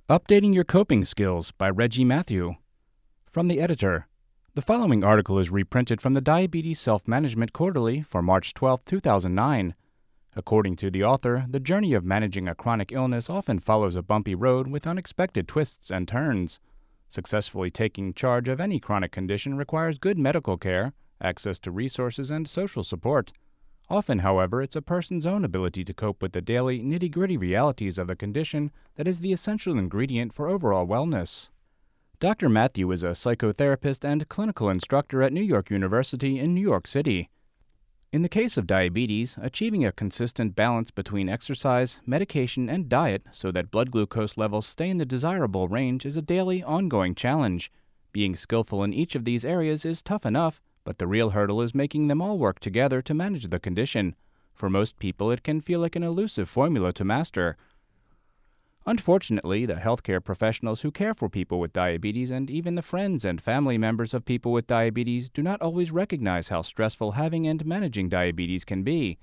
Updating Your Coping Skills by Reggie Matthew. From the editor. The following article is reprinted from the Diabetes Self-Management Quarterly for March 12, 2009. According to the author, the journey of managing a chronic illness often follows a bumpy road with unexpected twists and turns. Successfully taking charge of any chronic condition requires good medical care, access to resources, and social support. Often, however, it's a person's own ability to cope with the daily, nitty-gritty realities of the condition that is the essential ingredient for overall wellness. Dr. Matthew is a psychotherapist and clinical instructor at New York University in New York City. In the case of diabetes, achieving a consistent balance between exercise, medication, and diet so that blood glucose levels stay in the desirable range is a daily, ongoing challenge. Being skillful in each of these areas is tough enough, but the real hurdle is making them all work together to manage the condition. For most people, it can feel like an elusive formula to master. Unfortunately, the healthcare professionals who care for people with diabetes and even the friends and family members of people with diabetes do not always recognize how stressful having and managing diabetes can be.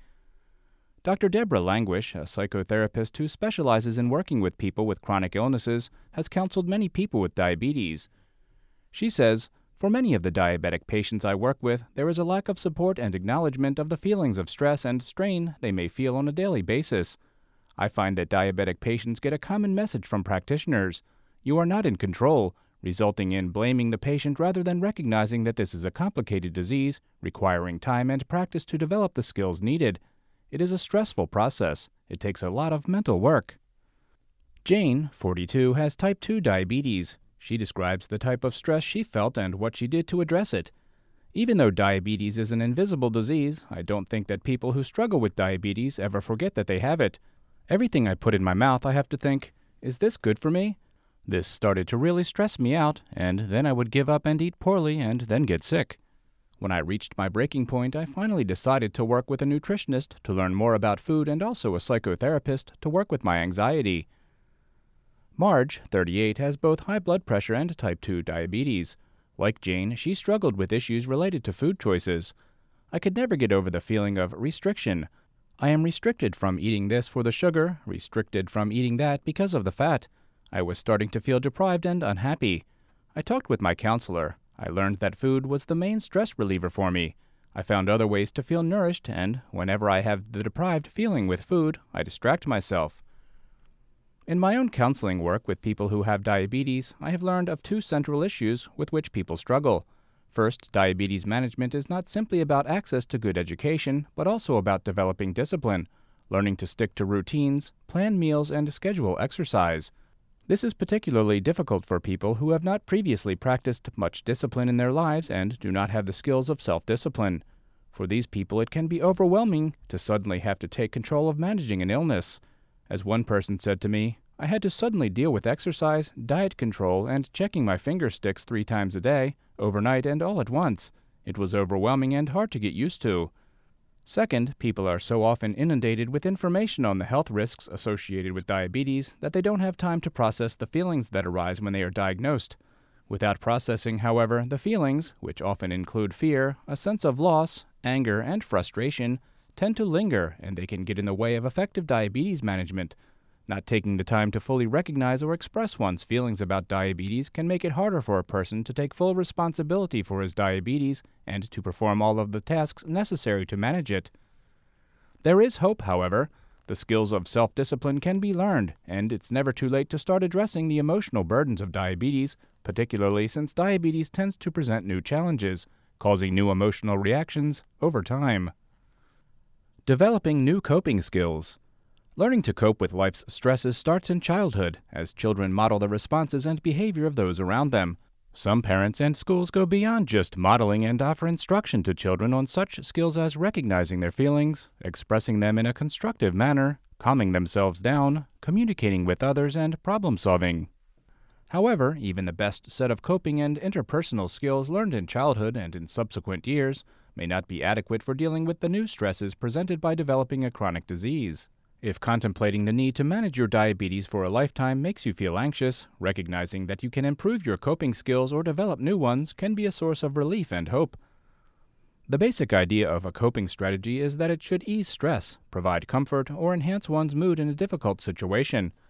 Dr. Deborah Languish, a psychotherapist who specializes in working with people with chronic illnesses, has counseled many people with diabetes. She says, "For many of the diabetic patients I work with, there is a lack of support and acknowledgement of the feelings of stress and strain they may feel on a daily basis. I find that diabetic patients get a common message from practitioners: you are not in control, resulting in blaming the patient rather than recognizing that this is a complicated disease requiring time and practice to develop the skills needed. It is a stressful process. It takes a lot of mental work." Jane, 42, has type 2 diabetes. She describes the type of stress she felt and what she did to address it. "Even though diabetes is an invisible disease, I don't think that people who struggle with diabetes ever forget that they have it. Everything I put in my mouth I have to think, is this good for me? This started to really stress me out, and then I would give up and eat poorly and then get sick. When I reached my breaking point, I finally decided to work with a nutritionist to learn more about food and also a psychotherapist to work with my anxiety." Marge, 38, has both high blood pressure and type 2 diabetes. Like Jane, she struggled with issues related to food choices. "I could never get over the feeling of restriction. I am restricted from eating this for the sugar, restricted from eating that because of the fat. I was starting to feel deprived and unhappy. I talked with my counselor. I learned that food was the main stress reliever for me. I found other ways to feel nourished, and whenever I have the deprived feeling with food, I distract myself." In my own counseling work with people who have diabetes, I have learned of two central issues with which people struggle. First, diabetes management is not simply about access to good education, but also about developing discipline, learning to stick to routines, plan meals, and schedule exercise. This is particularly difficult for people who have not previously practiced much discipline in their lives and do not have the skills of self-discipline. For these people, it can be overwhelming to suddenly have to take control of managing an illness. As one person said to me, "I had to suddenly deal with exercise, diet control, and checking my finger sticks 3 times a day, overnight and all at once. It was overwhelming and hard to get used to." Second, people are so often inundated with information on the health risks associated with diabetes that they don't have time to process the feelings that arise when they are diagnosed. Without processing, however, the feelings, which often include fear, a sense of loss, anger, and frustration, tend to linger, and they can get in the way of effective diabetes management. Not taking the time to fully recognize or express one's feelings about diabetes can make it harder for a person to take full responsibility for his diabetes and to perform all of the tasks necessary to manage it. There is hope, however. The skills of self-discipline can be learned, and it's never too late to start addressing the emotional burdens of diabetes, particularly since diabetes tends to present new challenges, causing new emotional reactions over time. Developing new coping skills. Learning to cope with life's stresses starts in childhood, as children model the responses and behavior of those around them. Some parents and schools go beyond just modeling and offer instruction to children on such skills as recognizing their feelings, expressing them in a constructive manner, calming themselves down, communicating with others, and problem-solving. However, even the best set of coping and interpersonal skills learned in childhood and in subsequent years may not be adequate for dealing with the new stresses presented by developing a chronic disease. If contemplating the need to manage your diabetes for a lifetime makes you feel anxious, recognizing that you can improve your coping skills or develop new ones can be a source of relief and hope. The basic idea of a coping strategy is that it should ease stress, provide comfort, or enhance one's mood in a difficult situation.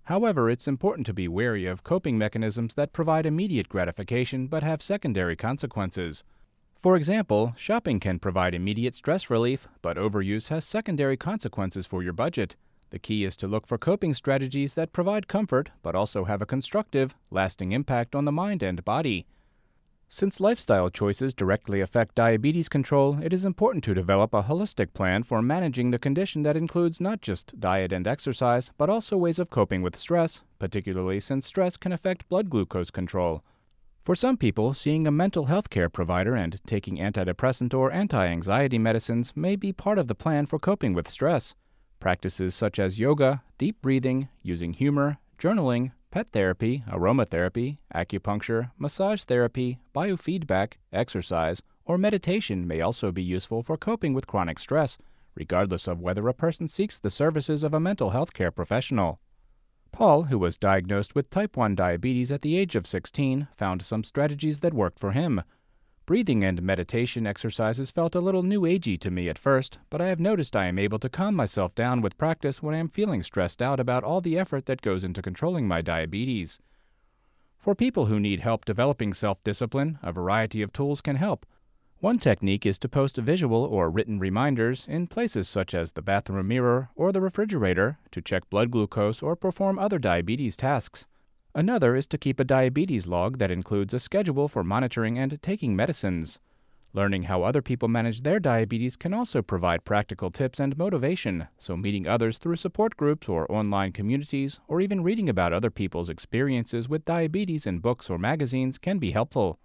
However, it's important to be wary of coping mechanisms that provide immediate gratification but have secondary consequences. For example, shopping can provide immediate stress relief, but overuse has secondary consequences for your budget. The key is to look for coping strategies that provide comfort but also have a constructive, lasting impact on the mind and body. Since lifestyle choices directly affect diabetes control, it is important to develop a holistic plan for managing the condition that includes not just diet and exercise, but also ways of coping with stress, particularly since stress can affect blood glucose control. For some people, seeing a mental health care provider and taking antidepressant or anti-anxiety medicines may be part of the plan for coping with stress. Practices such as yoga, deep breathing, using humor, journaling, pet therapy, aromatherapy, acupuncture, massage therapy, biofeedback, exercise, or meditation may also be useful for coping with chronic stress, regardless of whether a person seeks the services of a mental health care professional. Paul, who was diagnosed with type 1 diabetes at the age of 16, found some strategies that worked for him. Breathing and meditation exercises felt a little new agey to me at first, but I have noticed I am able to calm myself down with practice when I am feeling stressed out about all the effort that goes into controlling my diabetes. For people who need help developing self-discipline, a variety of tools can help. One technique is to post visual or written reminders in places such as the bathroom mirror or the refrigerator to check blood glucose or perform other diabetes tasks. Another is to keep a diabetes log that includes a schedule for monitoring and taking medicines. Learning how other people manage their diabetes can also provide practical tips and motivation, so meeting others through support groups or online communities, or even reading about other people's experiences with diabetes in books or magazines can be helpful.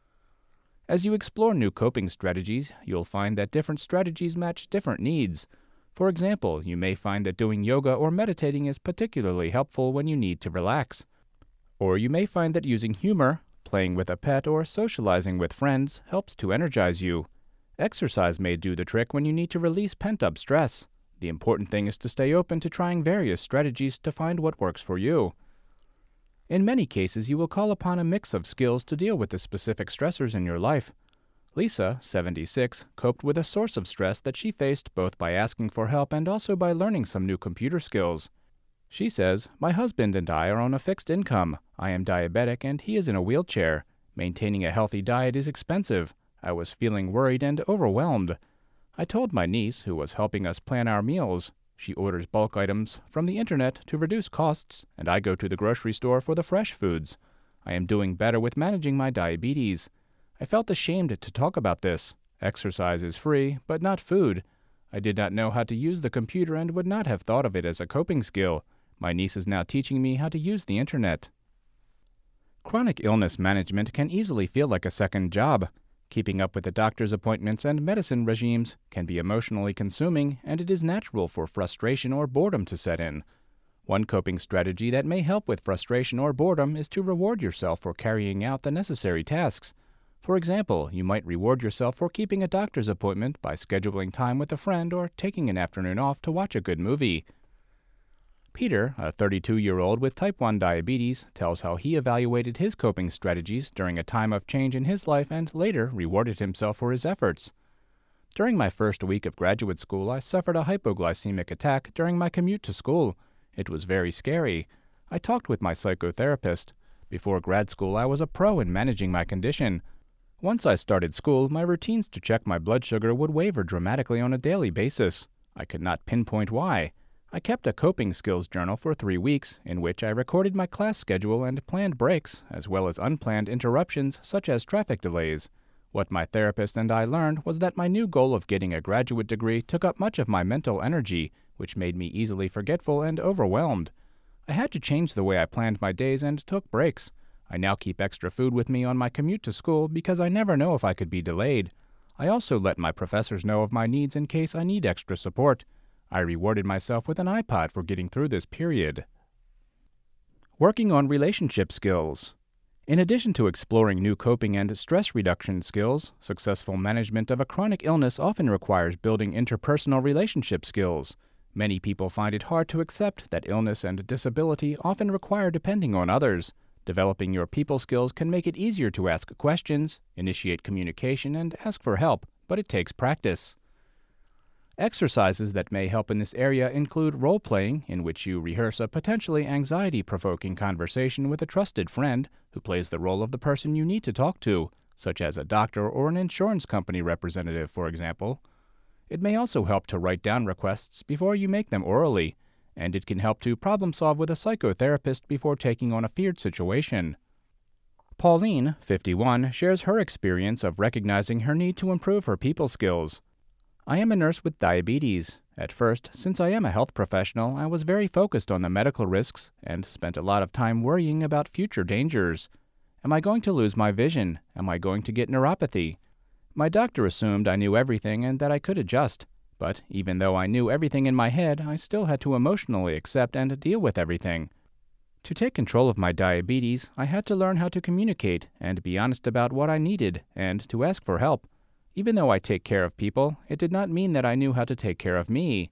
As you explore new coping strategies, you'll find that different strategies match different needs. For example, you may find that doing yoga or meditating is particularly helpful when you need to relax. Or you may find that using humor, playing with a pet, or socializing with friends helps to energize you. Exercise may do the trick when you need to release pent-up stress. The important thing is to stay open to trying various strategies to find what works for you. In many cases, you will call upon a mix of skills to deal with the specific stressors in your life. Lisa, 76, coped with a source of stress that she faced both by asking for help and also by learning some new computer skills. She says, "My husband and I are on a fixed income. I am diabetic and he is in a wheelchair. Maintaining a healthy diet is expensive. I was feeling worried and overwhelmed. I told my niece, who was helping us plan our meals. She orders bulk items from the internet to reduce costs, and I go to the grocery store for the fresh foods. I am doing better with managing my diabetes. I felt ashamed to talk about this. Exercise is free, but not food. I did not know how to use the computer and would not have thought of it as a coping skill. My niece is now teaching me how to use the internet." Chronic illness management can easily feel like a second job. Keeping up with the doctor's appointments and medicine regimes can be emotionally consuming, and it is natural for frustration or boredom to set in. One coping strategy that may help with frustration or boredom is to reward yourself for carrying out the necessary tasks. For example, you might reward yourself for keeping a doctor's appointment by scheduling time with a friend or taking an afternoon off to watch a good movie. Peter, a 32-year-old with type 1 diabetes, tells how he evaluated his coping strategies during a time of change in his life and later rewarded himself for his efforts. During my first week of graduate school, I suffered a hypoglycemic attack during my commute to school. It was very scary. I talked with my psychotherapist. Before grad school, I was a pro in managing my condition. Once I started school, my routines to check my blood sugar would waver dramatically on a daily basis. I could not pinpoint why. I kept a coping skills journal for 3 weeks, in which I recorded my class schedule and planned breaks, as well as unplanned interruptions such as traffic delays. What my therapist and I learned was that my new goal of getting a graduate degree took up much of my mental energy, which made me easily forgetful and overwhelmed. I had to change the way I planned my days and took breaks. I now keep extra food with me on my commute to school because I never know if I could be delayed. I also let my professors know of my needs in case I need extra support. I rewarded myself with an iPod for getting through this period. Working on relationship skills. In addition to exploring new coping and stress reduction skills, successful management of a chronic illness often requires building interpersonal relationship skills. Many people find it hard to accept that illness and disability often require depending on others. Developing your people skills can make it easier to ask questions, initiate communication, and ask for help, but it takes practice. Exercises that may help in this area include role-playing, in which you rehearse a potentially anxiety-provoking conversation with a trusted friend who plays the role of the person you need to talk to, such as a doctor or an insurance company representative, for example. It may also help to write down requests before you make them orally, and it can help to problem-solve with a psychotherapist before taking on a feared situation. Pauline, 51, shares her experience of recognizing her need to improve her people skills. I am a nurse with diabetes. At first, since I am a health professional, I was very focused on the medical risks and spent a lot of time worrying about future dangers. Am I going to lose my vision? Am I going to get neuropathy? My doctor assumed I knew everything and that I could adjust. But even though I knew everything in my head, I still had to emotionally accept and deal with everything. To take control of my diabetes, I had to learn how to communicate and be honest about what I needed and to ask for help. Even though I take care of people, it did not mean that I knew how to take care of me.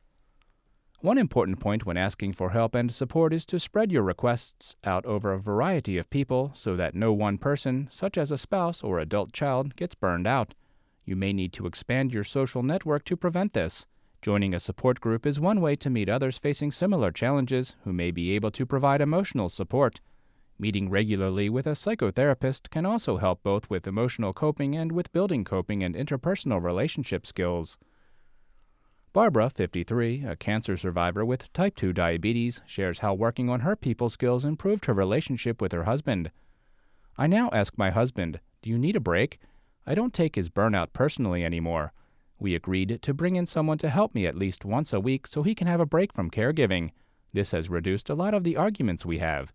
One important point when asking for help and support is to spread your requests out over a variety of people so that no one person, such as a spouse or adult child, gets burned out. You may need to expand your social network to prevent this. Joining a support group is one way to meet others facing similar challenges who may be able to provide emotional support. Meeting regularly with a psychotherapist can also help both with emotional coping and with building coping and interpersonal relationship skills. Barbara, 53, a cancer survivor with type 2 diabetes, shares how working on her people skills improved her relationship with her husband. I now ask my husband, "Do you need a break?" I don't take his burnout personally anymore. We agreed to bring in someone to help me at least once a week so he can have a break from caregiving. This has reduced a lot of the arguments we have.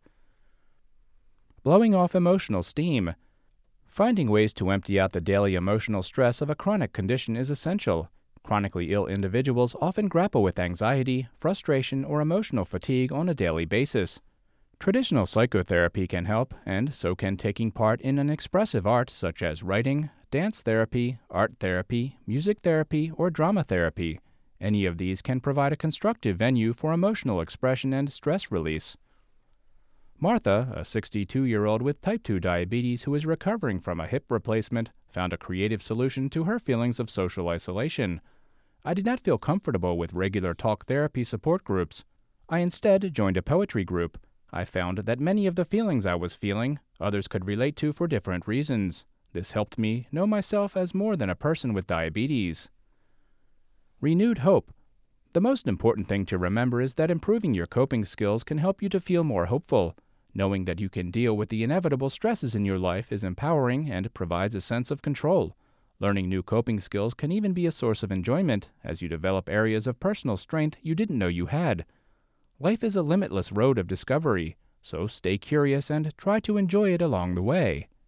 Blowing off emotional steam. Finding ways to empty out the daily emotional stress of a chronic condition is essential. Chronically ill individuals often grapple with anxiety, frustration, or emotional fatigue on a daily basis. Traditional psychotherapy can help, and so can taking part in an expressive art such as writing, dance therapy, art therapy, music therapy, or drama therapy. Any of these can provide a constructive venue for emotional expression and stress release. Martha, a 62-year-old with type 2 diabetes who is recovering from a hip replacement, found a creative solution to her feelings of social isolation. I did not feel comfortable with regular talk therapy support groups. I instead joined a poetry group. I found that many of the feelings I was feeling, others could relate to for different reasons. This helped me know myself as more than a person with diabetes. Renewed hope. The most important thing to remember is that improving your coping skills can help you to feel more hopeful. Knowing that you can deal with the inevitable stresses in your life is empowering and provides a sense of control. Learning new coping skills can even be a source of enjoyment as you develop areas of personal strength you didn't know you had. Life is a limitless road of discovery, so stay curious and try to enjoy it along the way.